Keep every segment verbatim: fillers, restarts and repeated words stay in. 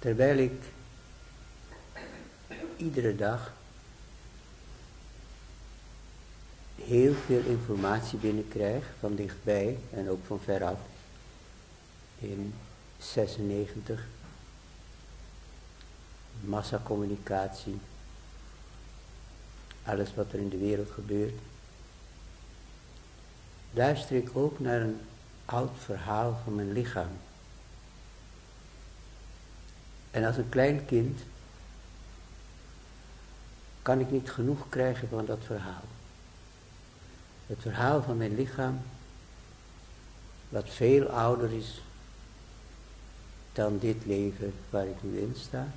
terwijl ik iedere dag heel veel informatie binnenkrijg, van dichtbij en ook van veraf, in zesennegentig, massacommunicatie, alles wat er in de wereld gebeurt, luister ik ook naar een oud verhaal van mijn lichaam. En als een klein kind kan ik niet genoeg krijgen van dat verhaal. Het verhaal van mijn lichaam, wat veel ouder is dan dit leven waar ik nu in sta,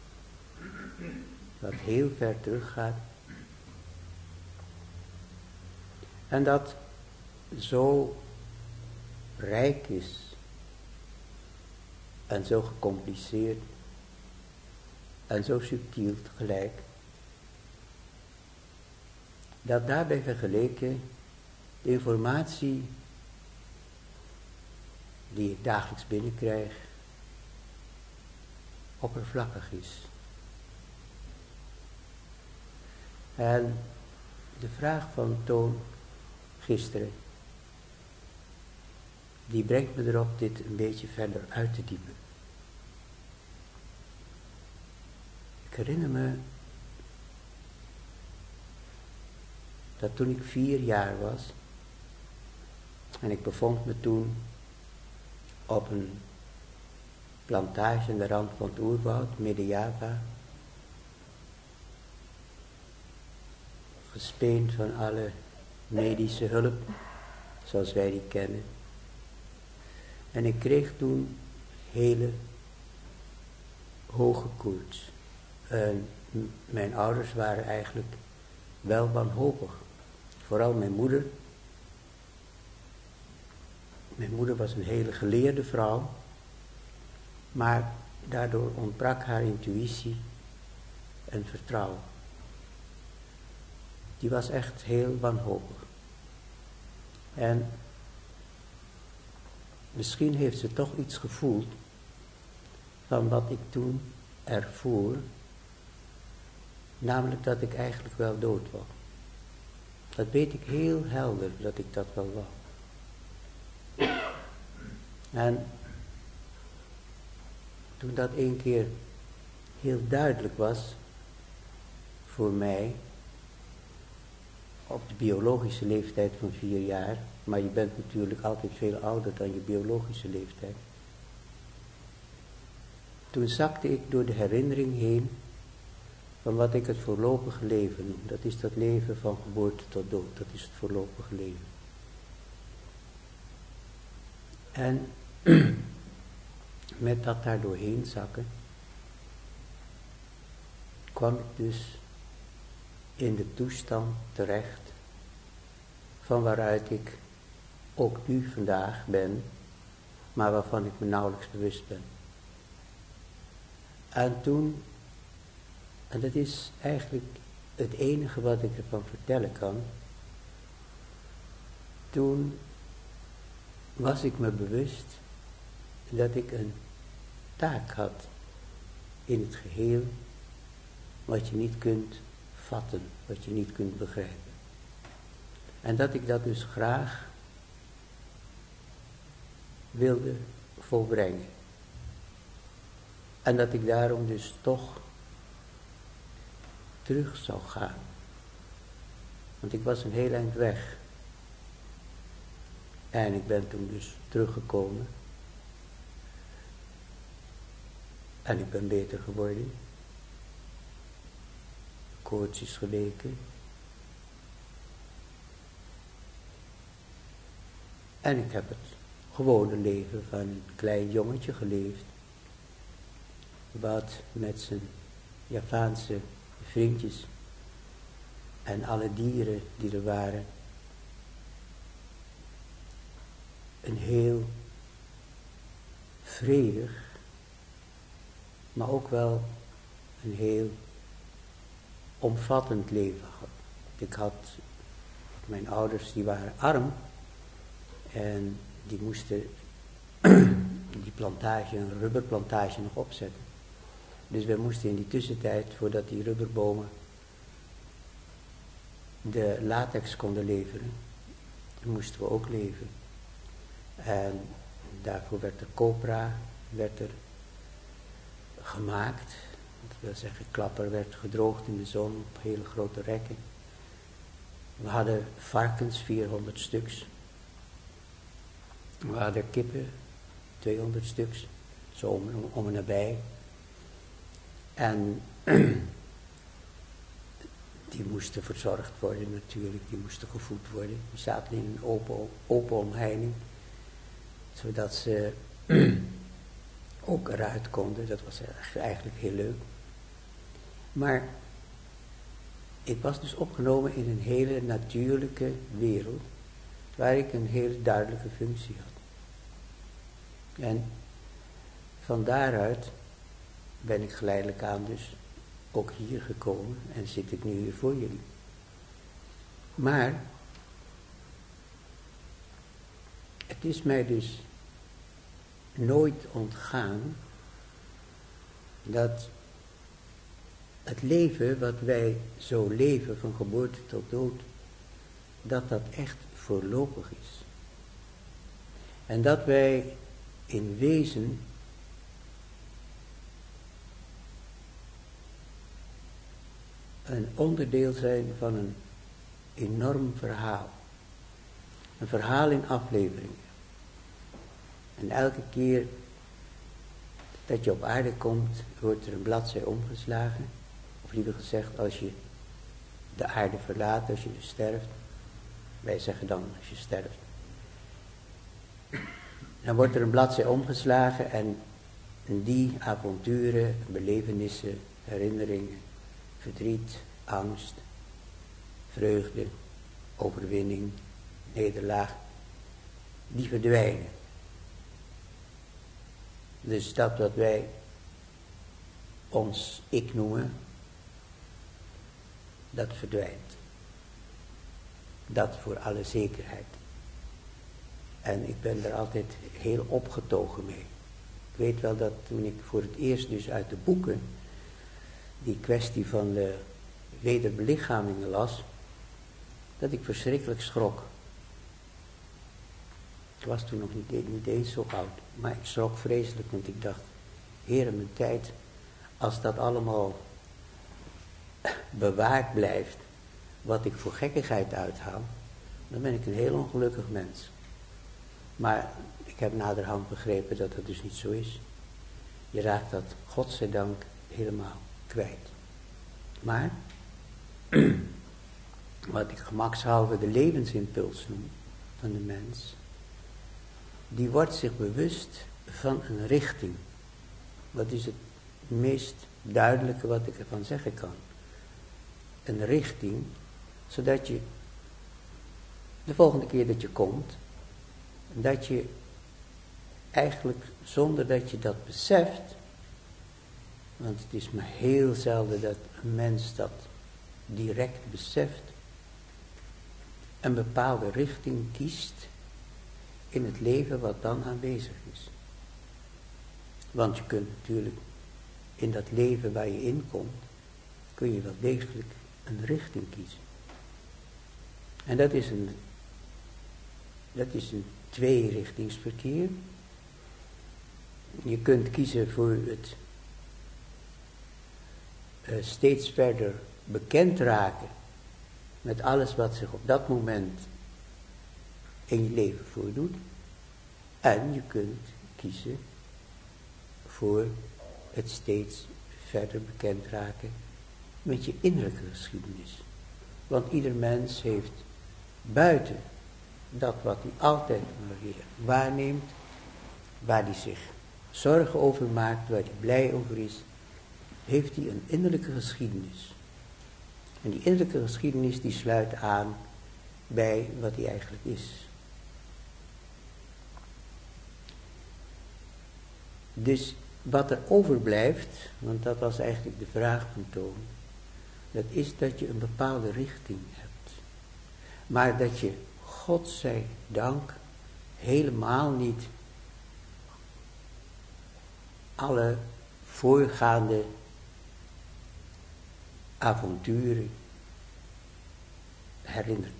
wat heel ver teruggaat, en dat zo rijk is en zo gecompliceerd en zo subtiel tegelijk, dat daarbij vergeleken de informatie die ik dagelijks binnenkrijg oppervlakkig is. En de vraag van Toon gisteren, die brengt me erop dit een beetje verder uit te diepen. Ik herinner me dat toen ik vier jaar was, en ik bevond me toen op een plantage aan de rand van het oerwoud, Midden-Java, gespeend van alle medische hulp, zoals wij die kennen. En ik kreeg toen hele hoge koorts. En mijn ouders waren eigenlijk wel wanhopig. Vooral mijn moeder. Mijn moeder was een hele geleerde vrouw, maar daardoor ontbrak haar intuïtie en vertrouwen. Die was echt heel wanhopig. En misschien heeft ze toch iets gevoeld van wat ik toen ervoer, namelijk dat ik eigenlijk wel dood was. Dat weet ik heel helder, dat ik dat wel wou. En toen dat een keer heel duidelijk was voor mij, op de biologische leeftijd van vier jaar, maar je bent natuurlijk altijd veel ouder dan je biologische leeftijd. Toen zakte ik door de herinnering heen van wat ik het voorlopige leven noem. Dat is dat leven van geboorte tot dood, dat is het voorlopige leven. En met dat daar doorheen zakken, kwam ik dus in de toestand terecht van waaruit ik ook nu vandaag ben, maar waarvan ik me nauwelijks bewust ben. En toen, en dat is eigenlijk het enige wat ik ervan vertellen kan, toen was ik me bewust dat ik een taak had in het geheel, wat je niet kunt vatten, wat je niet kunt begrijpen. En dat ik dat dus graag wilde volbrengen. En dat ik daarom dus toch terug zou gaan. Want ik was een heel eind weg. En ik ben toen dus teruggekomen. En ik ben beter geworden. Koorts is geweken. En ik heb het gewone leven van een klein jongetje geleefd. Wat met zijn Javaanse vriendjes en alle dieren die er waren, een heel vredig, maar ook wel een heel omvattend leven had. Ik had, mijn ouders die waren arm en die moesten die plantage, een rubberplantage nog opzetten. Dus we moesten in die tussentijd, voordat die rubberbomen de latex konden leveren, moesten we ook leven. En daarvoor werd de copra werd er gemaakt. Dat wil zeggen, klapper werd gedroogd in de zon op hele grote rekken. We hadden varkens, vierhonderd stuks. We hadden kippen, tweehonderd stuks, zo om, om en nabij. En die moesten verzorgd worden natuurlijk, die moesten gevoed worden. Die zaten in een open, open omheining, zodat ze ook eruit konden. Dat was eigenlijk heel leuk. Maar ik was dus opgenomen in een hele natuurlijke wereld, waar ik een hele duidelijke functie had. En van daaruit ben ik geleidelijk aan dus ook hier gekomen en zit ik nu hier voor jullie. Maar het is mij dus nooit ontgaan dat het leven wat wij zo leven van geboorte tot dood, dat dat echt voorlopig is. En dat wij in wezen een onderdeel zijn van een enorm verhaal. Een verhaal in afleveringen. En elke keer dat je op aarde komt, wordt er een bladzij omgeslagen. Of liever gezegd, als je de aarde verlaat, als je dus sterft. Wij zeggen dan, als je sterft. Dan wordt er een bladzij omgeslagen en die avonturen, belevenissen, herinneringen, verdriet, angst, vreugde, overwinning, nederlaag, die verdwijnen. Dus dat wat wij ons ik noemen, dat verdwijnt. Dat voor alle zekerheid. En ik ben er altijd heel opgetogen mee. Ik weet wel dat toen ik voor het eerst dus uit de boeken die kwestie van de wederbelichamingen las, dat ik verschrikkelijk schrok. Ik was toen nog niet, niet eens zo oud, maar ik schrok vreselijk, want ik dacht, Heere, mijn tijd, als dat allemaal bewaard blijft, wat ik voor gekkigheid uithaal, dan ben ik een heel ongelukkig mens. Maar ik heb naderhand begrepen dat dat dus niet zo is. Je raakt dat, godzijdank, helemaal kwijt. Maar, wat ik gemakshalve de levensimpuls noem van de mens, die wordt zich bewust van een richting. Dat is het meest duidelijke wat ik ervan zeggen kan. Een richting, zodat je de volgende keer dat je komt, dat je eigenlijk zonder dat je dat beseft, want het is maar heel zelden dat een mens dat direct beseft, een bepaalde richting kiest in het leven wat dan aanwezig is. Want je kunt natuurlijk in dat leven waar je in komt, kun je wel degelijk een richting kiezen. En dat is een, dat is een tweerichtingsverkeer. Je kunt kiezen voor het uh, steeds verder bekend raken met alles wat zich op dat moment in je leven voordoet. En je kunt kiezen voor het steeds verder bekend raken met je innerlijke geschiedenis. Want ieder mens heeft buiten dat wat hij altijd maar weer waarneemt, waar hij zich zorgen over maakt, waar hij blij over is, heeft hij een innerlijke geschiedenis. En die innerlijke geschiedenis die sluit aan bij wat hij eigenlijk is. Dus wat er overblijft, want dat was eigenlijk de vraag van Toon, dat is dat je een bepaalde richting hebt. Maar dat je, God zij dank, helemaal niet alle voorgaande avonturen herinnert.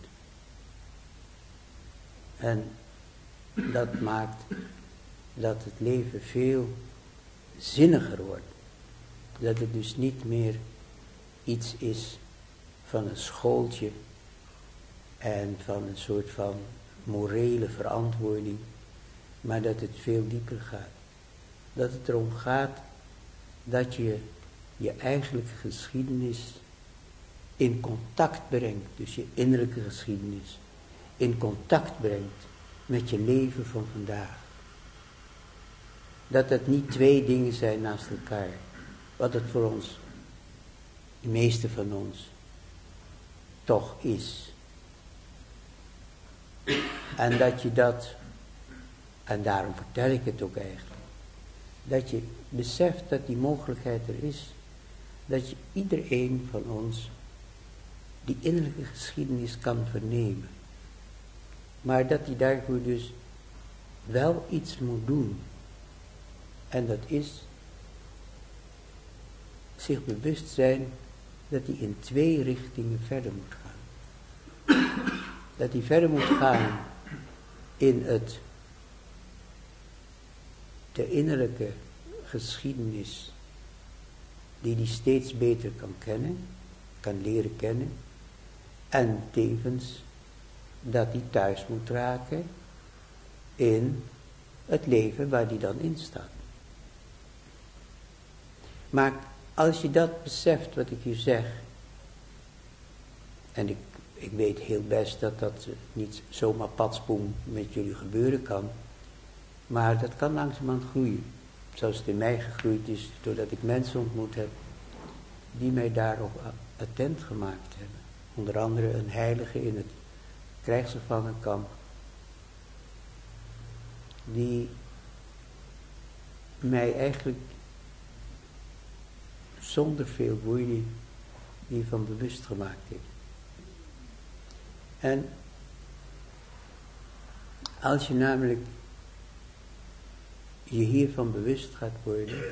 En dat maakt dat het leven veel zinniger wordt. Dat het dus niet meer iets is van een schooltje en van een soort van morele verantwoording, maar dat het veel dieper gaat. Dat het erom gaat dat je je eigenlijke geschiedenis in contact brengt, dus je innerlijke geschiedenis, in contact brengt met je leven van vandaag. Dat het niet twee dingen zijn naast elkaar, wat het voor ons, de meeste van ons, toch is. En dat je dat, en daarom vertel ik het ook eigenlijk, dat je beseft dat die mogelijkheid er is, dat je iedereen van ons die innerlijke geschiedenis kan vernemen. Maar dat hij daarvoor dus wel iets moet doen. En dat is zich bewust zijn dat hij in twee richtingen verder moet gaan. Dat hij verder moet gaan in het, de innerlijke geschiedenis die hij steeds beter kan kennen, kan leren kennen. En tevens dat hij thuis moet raken in het leven waar hij dan in staat. Maar als je dat beseft wat ik hier zeg, en ik, ik weet heel best dat dat niet zomaar patspoem met jullie gebeuren kan, maar dat kan langzamerhand groeien. Zoals het in mij gegroeid is, doordat ik mensen ontmoet heb die mij daarop attent gemaakt hebben. Onder andere een heilige in het krijgsgevangenkamp, die mij eigenlijk zonder veel moeite hiervan bewust gemaakt heeft. En als je namelijk je hiervan bewust gaat worden,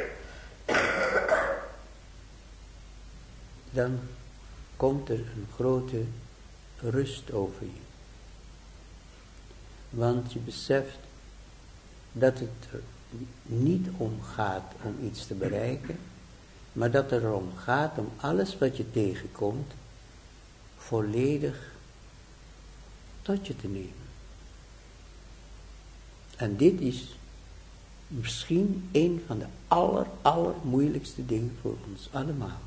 dan komt er een grote rust over je. Want je beseft dat het er niet om gaat om iets te bereiken, maar dat het erom gaat om alles wat je tegenkomt volledig tot je te nemen. En dit is misschien een van de aller, aller moeilijkste dingen voor ons allemaal.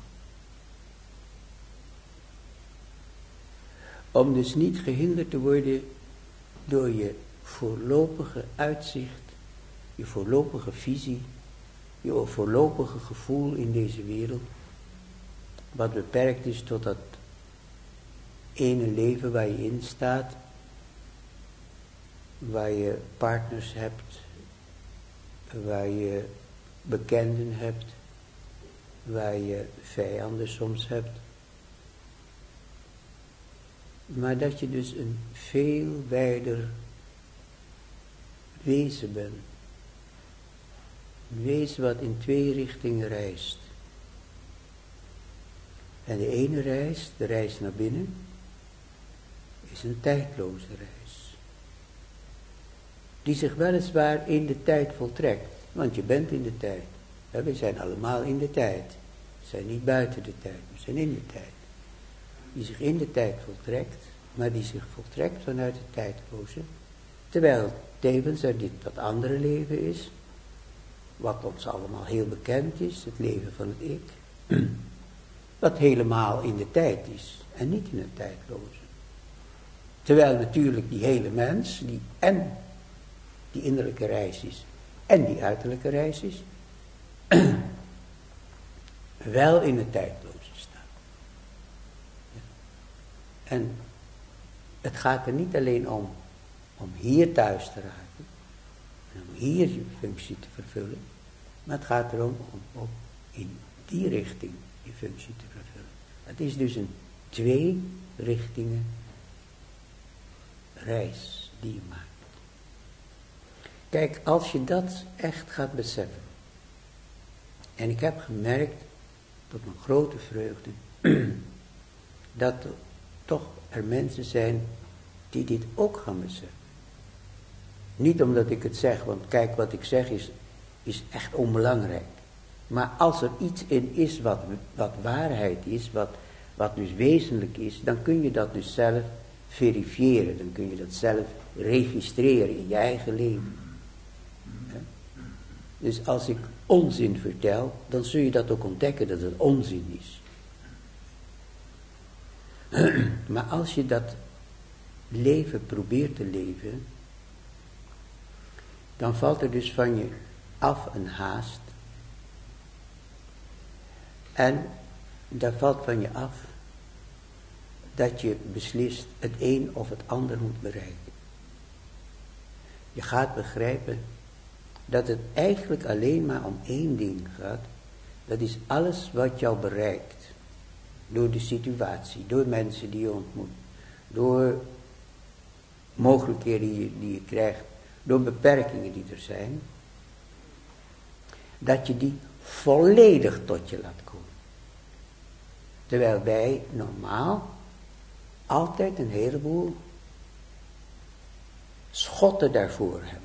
Om dus niet gehinderd te worden door je voorlopige uitzicht, je voorlopige visie, je voorlopige gevoel in deze wereld, wat beperkt is tot dat ene leven waar je in staat, waar je partners hebt, waar je bekenden hebt, waar je vijanden soms hebt. Maar dat je dus een veel wijder wezen bent. Een wezen wat in twee richtingen reist. En de ene reis, de reis naar binnen, is een tijdloze reis. Die zich weliswaar in de tijd voltrekt. Want je bent in de tijd. We zijn allemaal in de tijd. We zijn niet buiten de tijd, we zijn in de tijd. Die zich in de tijd voltrekt, maar die zich voltrekt vanuit het tijdloze. Terwijl tevens er dit dat andere leven is, wat ons allemaal heel bekend is, het leven van het ik. Wat helemaal in de tijd is en niet in het tijdloze. Terwijl natuurlijk die hele mens, die en die innerlijke reis is en die uiterlijke reis is, wel in het tijdloze staat. En het gaat er niet alleen om, om hier thuis te raken, en om hier je functie te vervullen, maar het gaat erom om ook in die richting je functie te vervullen. Het is dus een twee richtingen reis die je maakt. Kijk, als je dat echt gaat beseffen, en ik heb gemerkt tot mijn grote vreugde, dat er toch er mensen zijn die dit ook gaan beseffen. Niet omdat ik het zeg, want kijk, wat ik zeg is, is echt onbelangrijk. Maar als er iets in is wat, wat waarheid is, wat, wat dus wezenlijk is, dan kun je dat dus zelf verifiëren. Dan kun je dat zelf registreren in je eigen leven. Dus als ik onzin vertel, dan zul je dat ook ontdekken dat het onzin is. Maar als je dat leven probeert te leven, dan valt er dus van je af een haast. En daar valt van je af dat je beslist het een of het ander moet bereiken. Je gaat begrijpen dat het eigenlijk alleen maar om één ding gaat. Dat is alles wat jou bereikt. Door de situatie, door mensen die je ontmoet. Door mogelijkheden die je, die je krijgt. Door beperkingen die er zijn. Dat je die volledig tot je laat komen. Terwijl wij normaal altijd een heleboel schotten daarvoor hebben.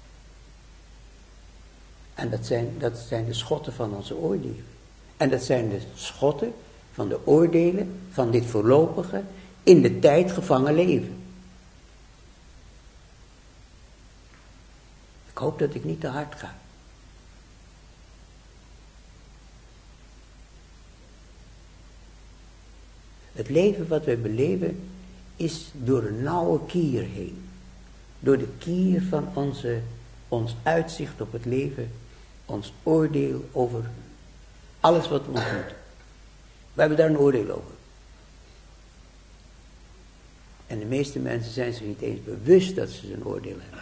En dat zijn, dat zijn de schotten van onze oordelen. En dat zijn de schotten van de oordelen van dit voorlopige, in de tijd gevangen leven. Ik hoop dat ik niet te hard ga. Het leven wat wij beleven is door een nauwe kier heen. Door de kier van onze, ons uitzicht op het leven, ons oordeel over alles wat we ontmoeten. We hebben daar een oordeel over. En de meeste mensen zijn zich niet eens bewust dat ze een oordeel hebben.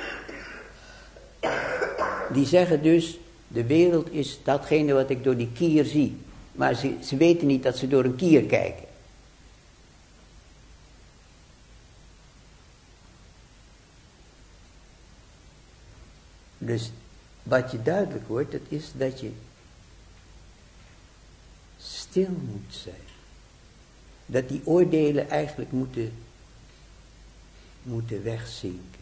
Die zeggen dus, de wereld is datgene wat ik door die kier zie. Maar ze, ze weten niet dat ze door een kier kijken. Dus wat je duidelijk wordt, dat is dat je stil moet zijn. Dat die oordelen eigenlijk moeten, moeten wegzinken.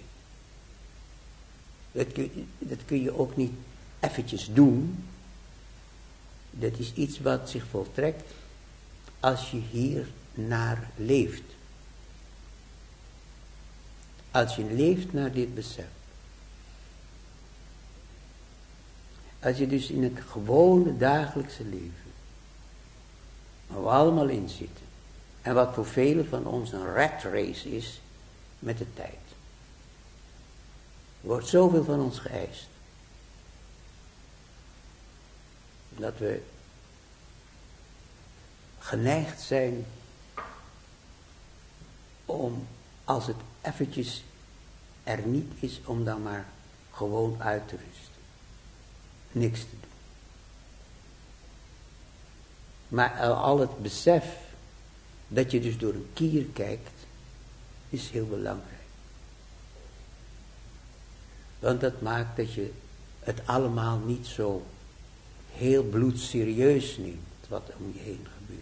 Dat kun, dat kun je ook niet eventjes doen. Dat is iets wat zich voltrekt als je hier naar leeft. Als je leeft naar dit besef. Als je dus in het gewone dagelijkse leven, waar we allemaal in zitten, en wat voor velen van ons een rat race is met de tijd. Er wordt zoveel van ons geëist. Dat we geneigd zijn om, als het eventjes er niet is, om dan maar gewoon uit te rusten. Niks te doen. Maar al het besef dat je dus door een kier kijkt, is heel belangrijk. Want dat maakt dat je het allemaal niet zo heel bloedserieus neemt, wat om je heen gebeurt.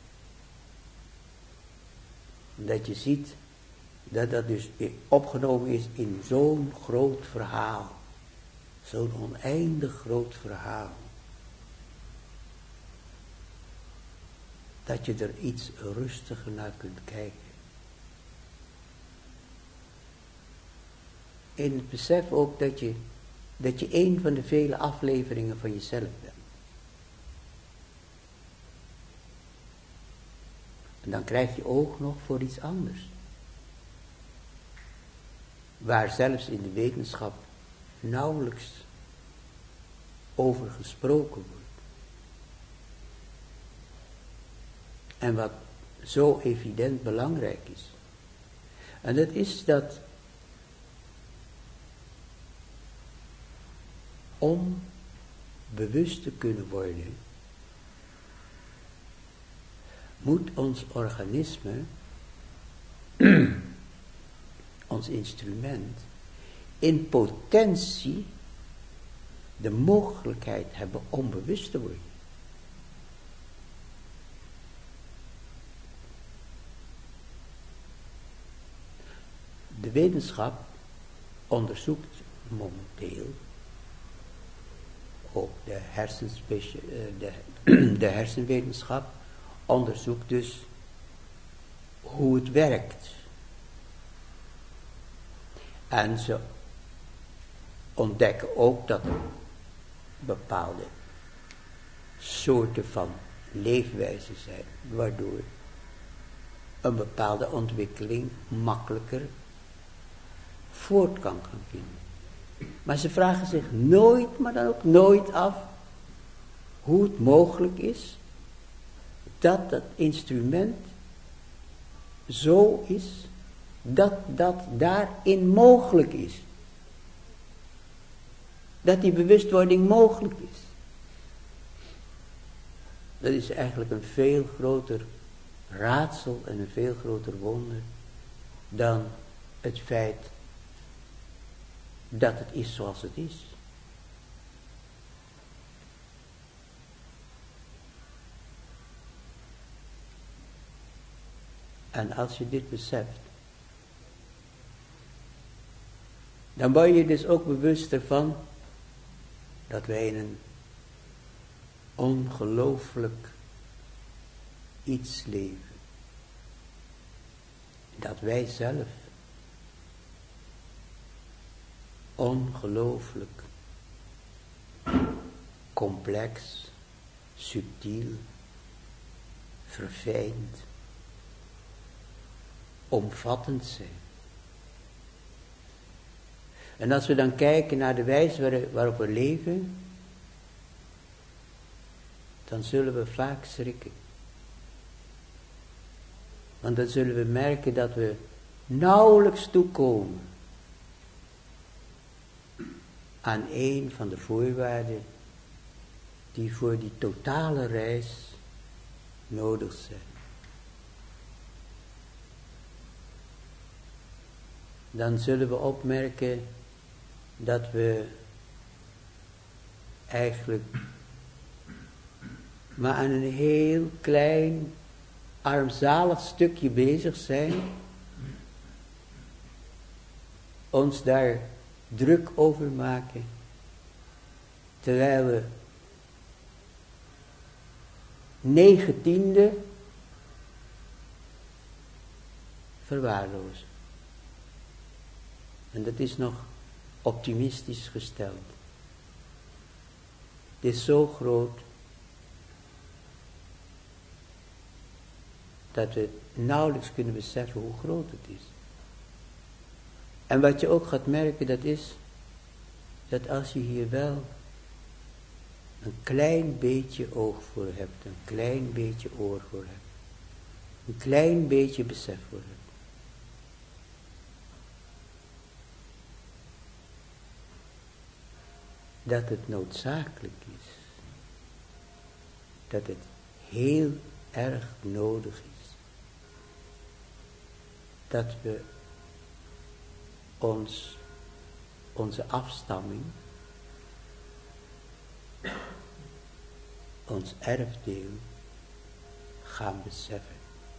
Dat je ziet dat dat dus opgenomen is in zo'n groot verhaal. Zo'n oneindig groot verhaal. Dat je er iets rustiger naar kunt kijken. In het besef ook dat je, dat je een van de vele afleveringen van jezelf bent. En dan krijg je oog nog voor iets anders. Waar zelfs in de wetenschap nauwelijks over gesproken wordt. En wat zo evident belangrijk is. En dat is dat om bewust te kunnen worden, moet ons organisme, ons instrument, in potentie de mogelijkheid hebben om bewust te worden. de wetenschap onderzoekt momenteel, ook de, hersenspecia- de, de hersenwetenschap onderzoekt dus hoe het werkt. En ze ontdekken ook dat er bepaalde soorten van leefwijzen zijn, waardoor een bepaalde ontwikkeling makkelijker voort kan gaan vinden. Maar ze vragen zich nooit, maar dan ook nooit af, hoe het mogelijk is dat dat instrument zo is, dat dat daarin mogelijk is. Dat die bewustwording mogelijk is. Dat is eigenlijk een veel groter raadsel en een veel groter wonder dan het feit dat het is zoals het is. En als je dit beseft, dan word je dus ook bewust ervan dat wij in een ongelooflijk iets leven. Dat wij zelf ongelooflijk complex, subtiel, verfijnd, omvattend zijn. En als we dan kijken naar de wijze waar, waarop we leven, dan zullen we vaak schrikken. Want dan zullen we merken dat we nauwelijks toekomen aan een van de voorwaarden die voor die totale reis nodig zijn. Dan zullen we opmerken dat we eigenlijk maar aan een heel klein, armzalig stukje bezig zijn, ons daar druk over maken, terwijl we negentiende verwaarlozen. En dat is nog optimistisch gesteld. Het is zo groot dat we nauwelijks kunnen beseffen hoe groot het is. En wat je ook gaat merken, dat is dat als je hier wel een klein beetje oog voor hebt, een klein beetje oor voor hebt, een klein beetje besef voor hebt, dat het noodzakelijk is, dat het heel erg nodig is, dat we ons, onze afstamming, ons erfdeel gaan beseffen.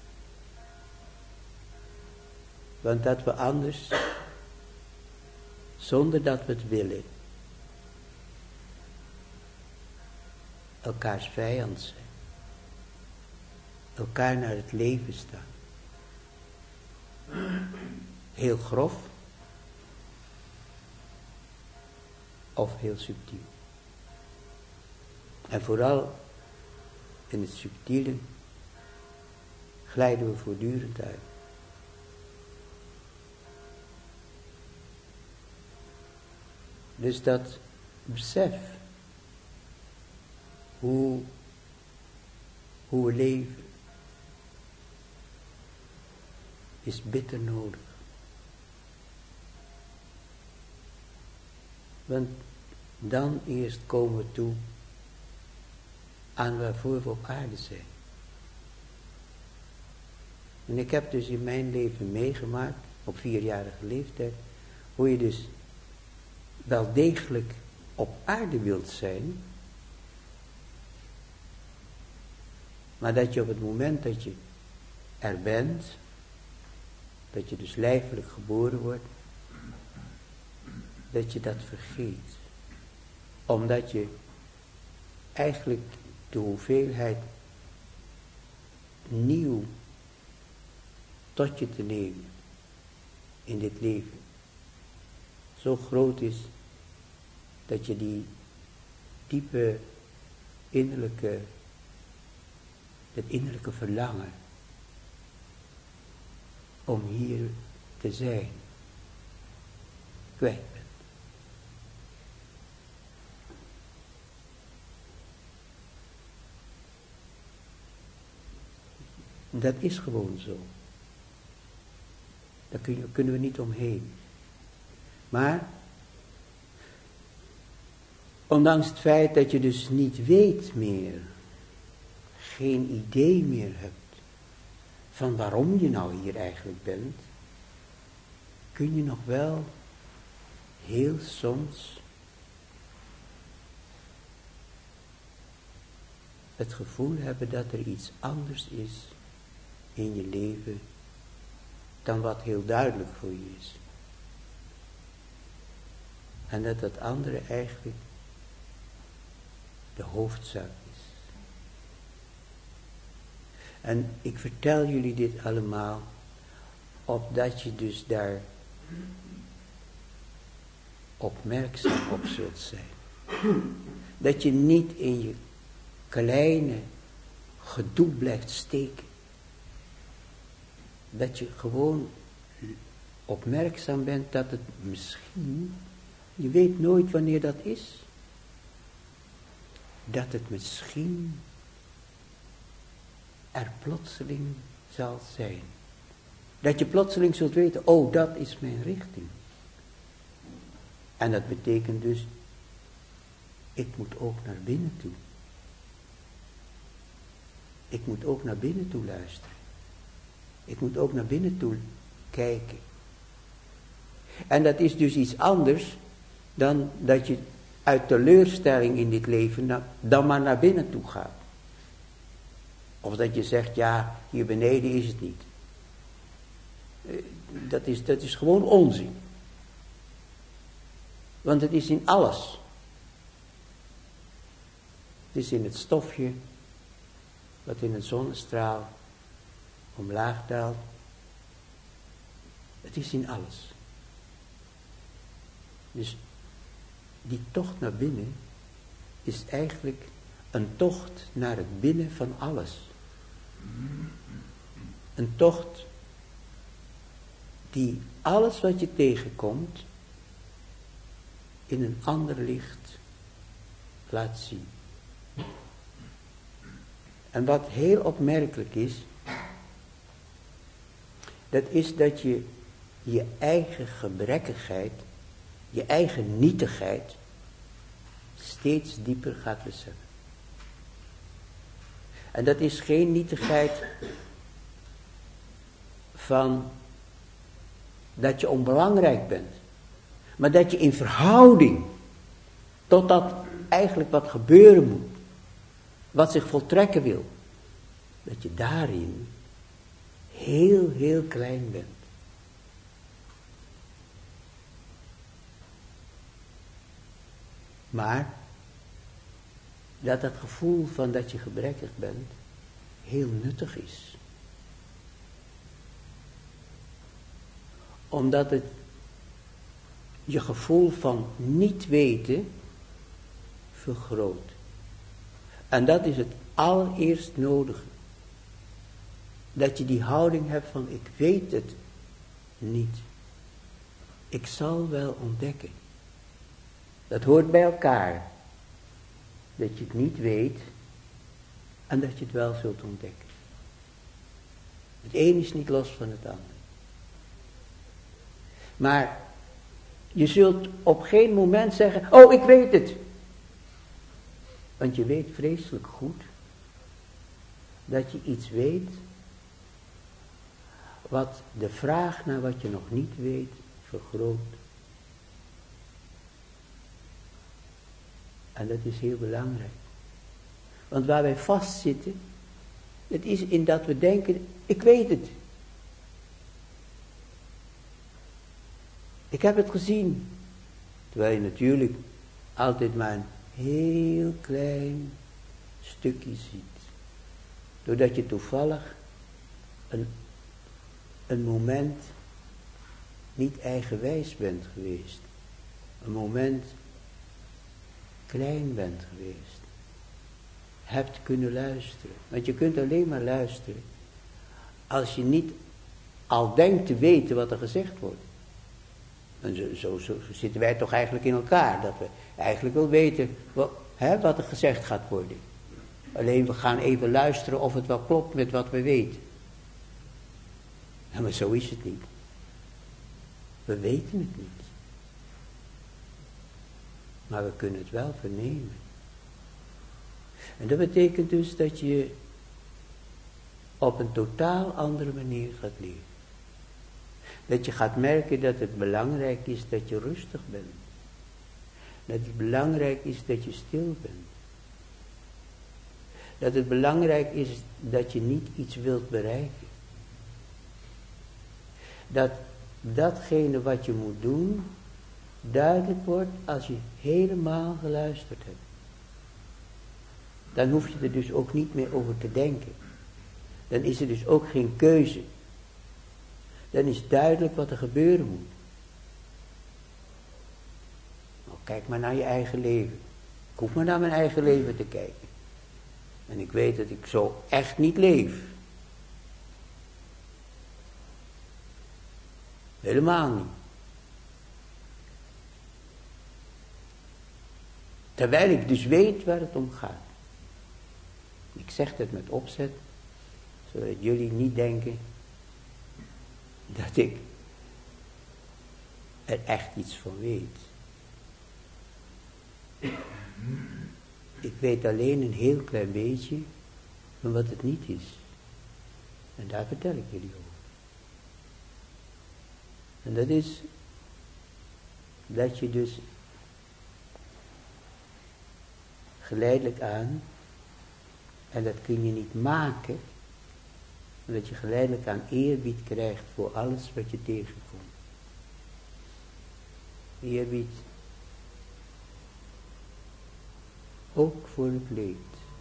Want dat we anders, zonder dat we het willen, elkaars vijand zijn, elkaar naar het leven staan. Heel grof of heel subtiel. En vooral in het subtiele glijden we voortdurend uit. Dus dat besef hoe, hoe we leven is bitter nodig. Want dan eerst komen we toe aan waarvoor we op aarde zijn. En ik heb dus in mijn leven meegemaakt, op vierjarige leeftijd, hoe je dus wel degelijk op aarde wilt zijn, maar dat je op het moment dat je er bent, dat je dus lijfelijk geboren wordt, dat je dat vergeet. Omdat je eigenlijk de hoeveelheid nieuw tot je te nemen in dit leven zo groot is, dat je die diepe innerlijke, het innerlijke verlangen om hier te zijn, kwijt bent. Dat is gewoon zo. Daar kun je, kunnen we niet omheen. Maar, ondanks het feit dat je dus niet weet meer, geen idee meer hebt van waarom je nou hier eigenlijk bent, kun je nog wel heel soms het gevoel hebben dat er iets anders is in je leven dan wat heel duidelijk voor je is. En dat dat andere eigenlijk de hoofdzaak is. En ik vertel jullie dit allemaal, opdat je dus daar opmerkzaam op zult zijn. Dat je niet in je kleine gedoe blijft steken. Dat je gewoon opmerkzaam bent dat het misschien, je weet nooit wanneer dat is, dat het misschien er plotseling zal zijn. Dat je plotseling zult weten, oh, dat is mijn richting. En dat betekent dus, ik moet ook naar binnen toe. Ik moet ook naar binnen toe luisteren. Ik moet ook naar binnen toe kijken. En dat is dus iets anders dan dat je uit teleurstelling in dit leven dan maar naar binnen toe gaat. Of dat je zegt, ja, hier beneden is het niet. Dat is, dat is gewoon onzin. Want het is in alles. Het is in het stofje wat in een zonnestraal omlaag daalt. Het is in alles. Dus die tocht naar binnen is eigenlijk een tocht naar het binnen van alles. Een tocht die alles wat je tegenkomt in een ander licht laat zien. En wat heel opmerkelijk is, dat is dat je je eigen gebrekkigheid, je eigen nietigheid, steeds dieper gaat beseffen. En dat is geen nietigheid van dat je onbelangrijk bent, maar dat je in verhouding tot dat eigenlijk wat gebeuren moet, wat zich voltrekken wil, dat je daarin heel, heel klein bent. Maar dat dat gevoel van dat je gebrekkig bent heel nuttig is. Omdat het je gevoel van niet weten vergroot. En dat is het allereerst nodige. Dat je die houding hebt van ik weet het niet. Ik zal wel ontdekken. Dat hoort bij elkaar. Dat je het niet weet en dat je het wel zult ontdekken. Het een is niet los van het ander. Maar je zult op geen moment zeggen, oh ik weet het. Want je weet vreselijk goed dat je iets weet wat de vraag naar wat je nog niet weet vergroot. En dat is heel belangrijk. Want waar wij vastzitten, het is in dat we denken, ik weet het. Ik heb het gezien. Terwijl je natuurlijk altijd maar een heel klein stukje ziet. Doordat je toevallig een, een moment niet eigenwijs bent geweest. Een moment klein bent geweest. Hebt kunnen luisteren. Want je kunt alleen maar luisteren als je niet al denkt te weten wat er gezegd wordt. En zo, zo, zo zitten wij toch eigenlijk in elkaar. Dat we eigenlijk wel weten wat, hè, wat er gezegd gaat worden. Alleen we gaan even luisteren of het wel klopt met wat we weten. Ja, maar zo is het niet. We weten het niet. Maar we kunnen het wel vernemen. En dat betekent dus dat je op een totaal andere manier gaat leven. Dat je gaat merken dat het belangrijk is dat je rustig bent. Dat het belangrijk is dat je stil bent. Dat het belangrijk is dat je niet iets wilt bereiken. Dat datgene wat je moet doen duidelijk wordt als je helemaal geluisterd hebt. Dan hoef je er dus ook niet meer over te denken. Dan is er dus ook geen keuze. Dan is duidelijk wat er gebeuren moet. Nou, kijk maar naar je eigen leven. Ik hoef maar naar mijn eigen leven te kijken. En ik weet dat ik zo echt niet leef. Helemaal niet. Terwijl ik dus weet waar het om gaat. Ik zeg het met opzet, zodat jullie niet denken dat ik er echt iets van weet. Ik weet alleen een heel klein beetje van wat het niet is. En daar vertel ik jullie over. En dat is dat je dus geleidelijk aan, en dat kun je niet maken, maar dat je geleidelijk aan eerbied krijgt voor alles wat je tegenkomt. Eerbied. Ook voor het leed.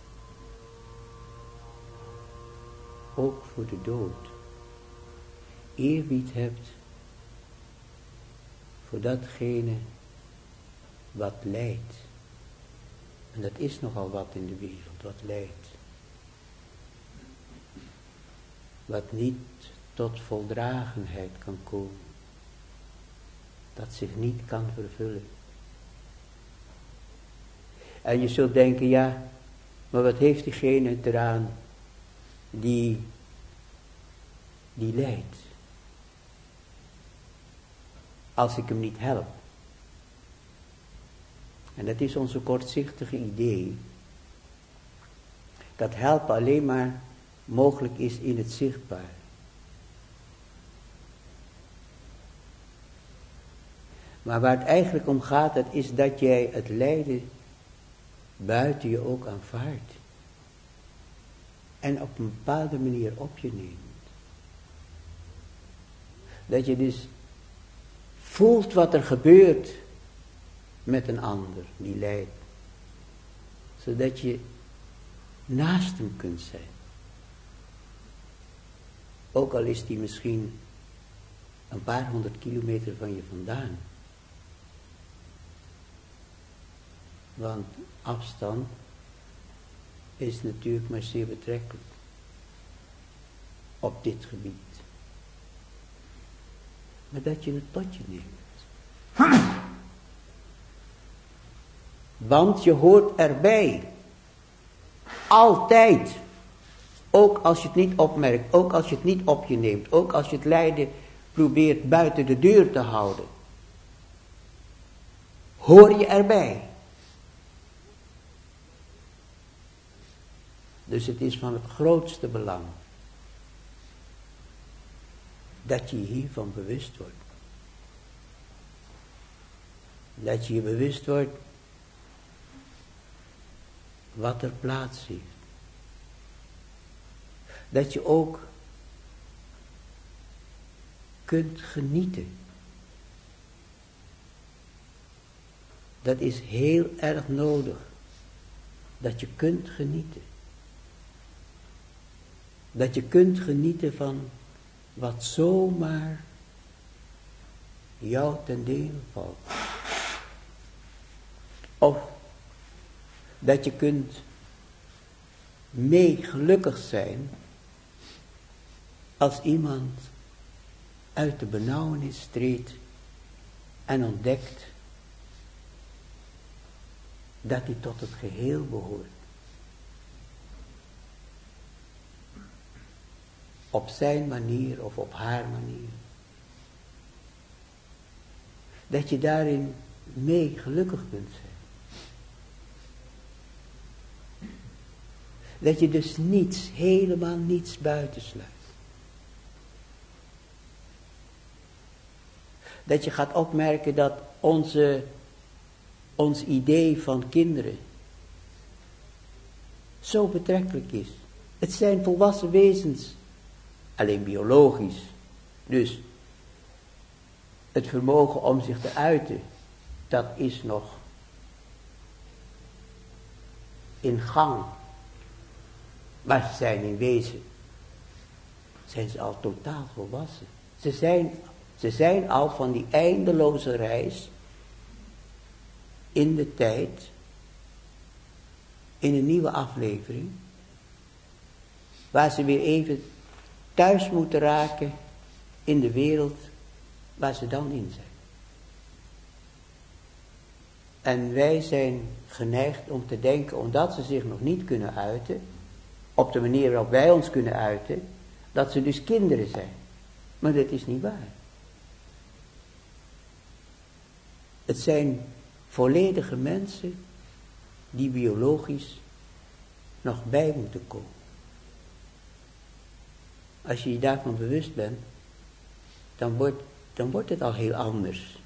Ook voor de dood. Eerbied hebt voor datgene wat lijdt. En dat is nogal wat in de wereld, wat lijdt. Wat niet tot voldragenheid kan komen. Dat zich niet kan vervullen. En je zult denken, ja, maar wat heeft diegene eraan die, die lijdt? Als ik hem niet help. En dat is onze kortzichtige idee. Dat helpen alleen maar mogelijk is in het zichtbaar. Maar waar het eigenlijk om gaat, dat is dat jij het lijden buiten je ook aanvaardt. En op een bepaalde manier op je neemt. Dat je dus voelt wat er gebeurt met een ander die lijdt. Zodat je naast hem kunt zijn. Ook al is die misschien een paar honderd kilometer van je vandaan. Want afstand is natuurlijk maar zeer betrekkelijk. Op dit gebied. Maar dat je het tot je neemt. Want je hoort erbij. Altijd. Ook als je het niet opmerkt. Ook als je het niet op je neemt. Ook als je het lijden probeert buiten de deur te houden. Hoor je erbij. Dus het is van het grootste belang. Dat je je hiervan bewust wordt. Dat je je bewust wordt wat er plaats heeft. Dat je ook kunt genieten dat is heel erg nodig. Dat je kunt genieten. Dat je kunt genieten van wat zomaar jou ten deel valt. Of dat je kunt mee gelukkig zijn als iemand uit de benauwenis treedt en ontdekt dat hij tot het geheel behoort. Op zijn manier of op haar manier. Dat je daarin mee gelukkig kunt zijn. Dat je dus niets, helemaal niets buitensluit. Dat je gaat opmerken dat onze, ons idee van kinderen zo betrekkelijk is. Het zijn volwassen wezens, alleen biologisch. Dus het vermogen om zich te uiten, dat is nog in gang. Maar ze zijn in wezen, zijn ze al totaal volwassen. Ze zijn, ze zijn al van die eindeloze reis in de tijd, in een nieuwe aflevering, waar ze weer even thuis moeten raken in de wereld waar ze dan in zijn. En wij zijn geneigd om te denken, omdat ze zich nog niet kunnen uiten, op de manier waarop wij ons kunnen uiten, dat ze dus kinderen zijn. Maar dat is niet waar. Het zijn volledige mensen die biologisch nog bij moeten komen. Als je je daarvan bewust bent, dan wordt, dan wordt het al heel anders.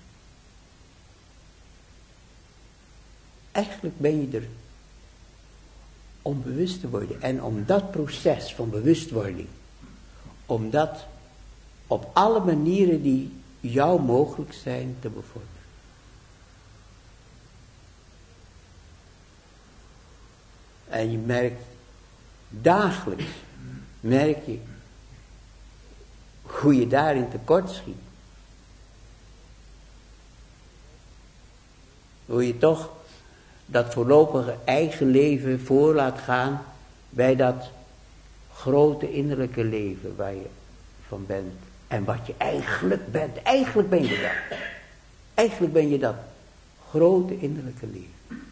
Eigenlijk ben je er om bewust te worden. En om dat proces van bewustwording, om dat op alle manieren die jou mogelijk zijn te bevorderen. En je merkt, dagelijks merk je hoe je daarin tekort schiet. Hoe je toch dat voorlopige eigen leven voor laat gaan bij dat grote innerlijke leven waar je van bent. En wat je eigenlijk bent. Eigenlijk ben je dat. Eigenlijk ben je dat grote innerlijke leven.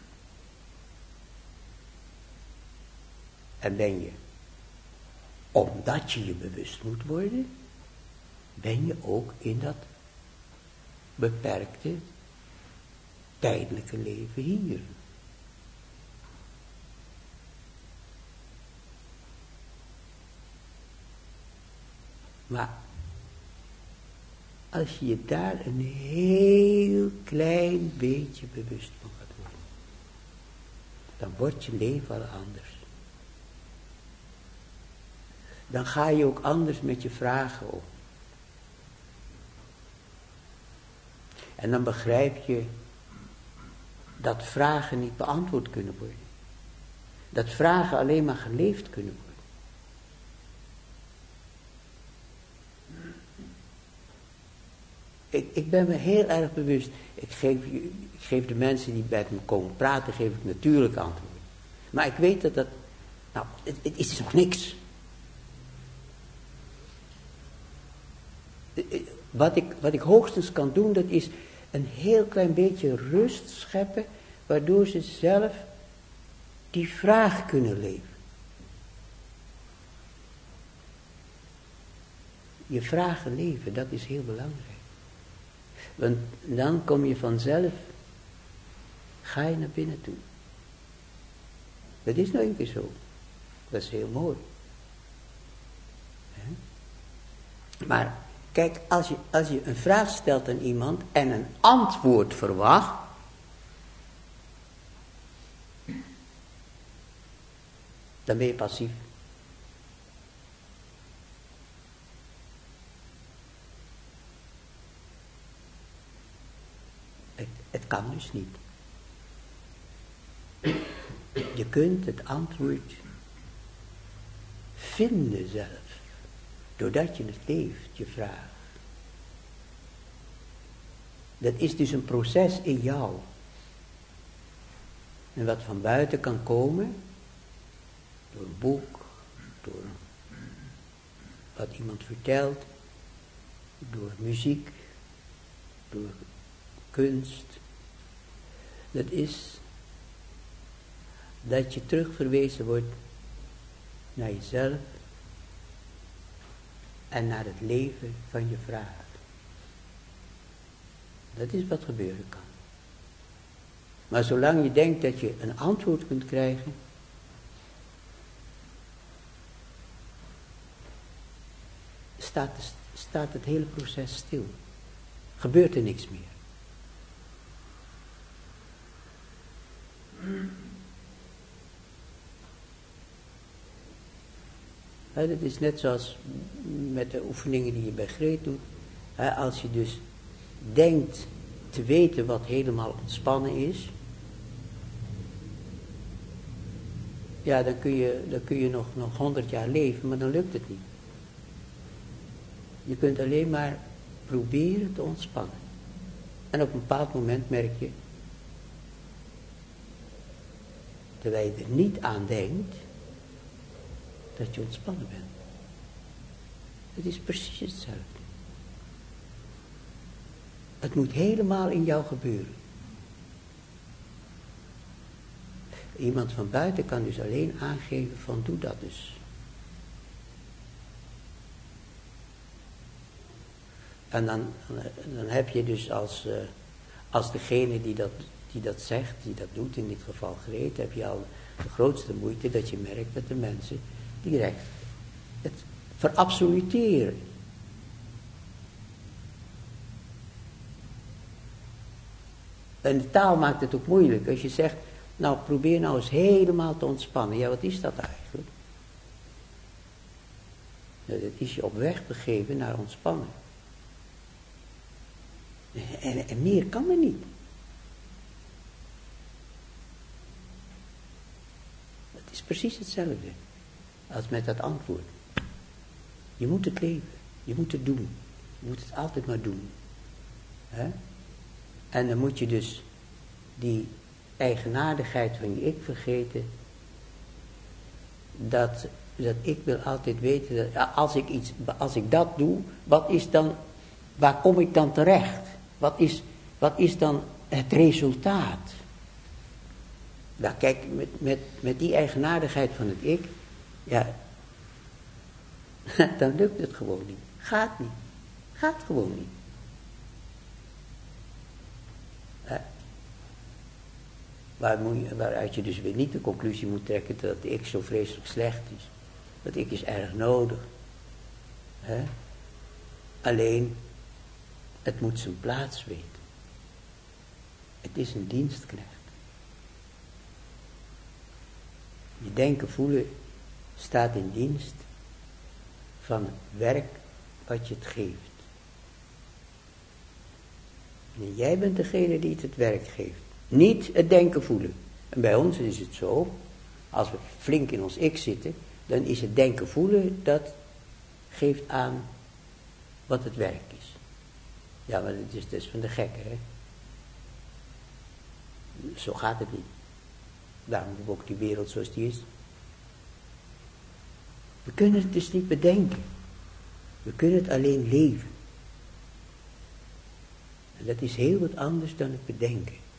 En ben je, omdat je je bewust moet worden, ben je ook in dat beperkte tijdelijke leven hier. Maar als je je daar een heel klein beetje bewust van gaat worden, dan wordt je leven al anders. Dan ga je ook anders met je vragen om. En dan begrijp je dat vragen niet beantwoord kunnen worden. Dat vragen alleen maar geleefd kunnen worden. Ik, ik ben me heel erg bewust. Ik geef, ik geef de mensen die bij me komen praten, geef ik natuurlijk antwoord. Maar ik weet dat dat, nou, het, het is nog niks. Wat ik, wat ik hoogstens kan doen, dat is een heel klein beetje rust scheppen, waardoor ze zelf die vraag kunnen leven. Je vragen leven, dat is heel belangrijk. Want dan kom je vanzelf, ga je naar binnen toe. Dat is nou een keer zo. Dat is heel mooi. He? Maar kijk, als je, als je een vraag stelt aan iemand en een antwoord verwacht, dan ben je passief. Het, het kan dus niet. Je kunt het antwoord vinden zelf, doordat je het leeft, je vraag. Dat is dus een proces in jou. En wat van buiten kan komen, door een boek, door wat iemand vertelt, door muziek, door kunst. Dat is dat je terugverwezen wordt naar jezelf en naar het leven van je vraag. Dat is wat gebeuren kan. Maar zolang je denkt dat je een antwoord kunt krijgen, staat, staat het hele proces stil. Gebeurt er niks meer. He, dat is net zoals met de oefeningen die je bij Greet doet. He, als je dus denkt te weten wat helemaal ontspannen is, ja, dan kun je, dan kun je nog, nog honderd jaar leven, maar dan lukt het niet. Je kunt alleen maar proberen te ontspannen. En op een bepaald moment merk je, terwijl je er niet aan denkt, dat je ontspannen bent. Het is precies hetzelfde. Het moet helemaal in jou gebeuren. Iemand van buiten kan dus alleen aangeven van doe dat dus. En dan, dan heb je dus als, uh, als degene die dat, die dat zegt, die dat doet, in dit geval Greet, heb je al de grootste moeite dat je merkt dat de mensen direct het verabsoluteren. En de taal maakt het ook moeilijk. Als je zegt, nou probeer nou eens helemaal te ontspannen. Ja, wat is dat eigenlijk? Nou, dat is je op weg begeven naar ontspannen. En, en meer kan er niet. Het is precies hetzelfde als met dat antwoord. Je moet het leven. Je moet het doen. Je moet het altijd maar doen. He? En dan moet je dus die eigenaardigheid van je ik vergeten. Dat, dat ik wil altijd weten, dat als ik iets, als ik dat doe, wat is dan, waar kom ik dan terecht? Wat is, wat is dan het resultaat? Nou kijk, met, met, met die eigenaardigheid van het ik, ja, dan lukt het gewoon niet. Gaat niet. Gaat gewoon niet. Waar moet je, waaruit je dus weer niet de conclusie moet trekken dat de ik zo vreselijk slecht is. Dat ik is erg nodig. He? Alleen, het moet zijn plaats weten. Het is een dienstknecht. Je denken, voelen staat in dienst van het werk wat je het geeft. En jij bent degene die het het werk geeft. Niet het denken voelen. En bij ons is het zo, als we flink in ons ik zitten, dan is het denken voelen, dat geeft aan wat het werk is. Ja, maar het is dus van de gekken, hè. Zo gaat het niet. Daarom hebben we ook die wereld zoals die is. We kunnen het dus niet bedenken. We kunnen het alleen leven. En dat is heel wat anders dan het bedenken.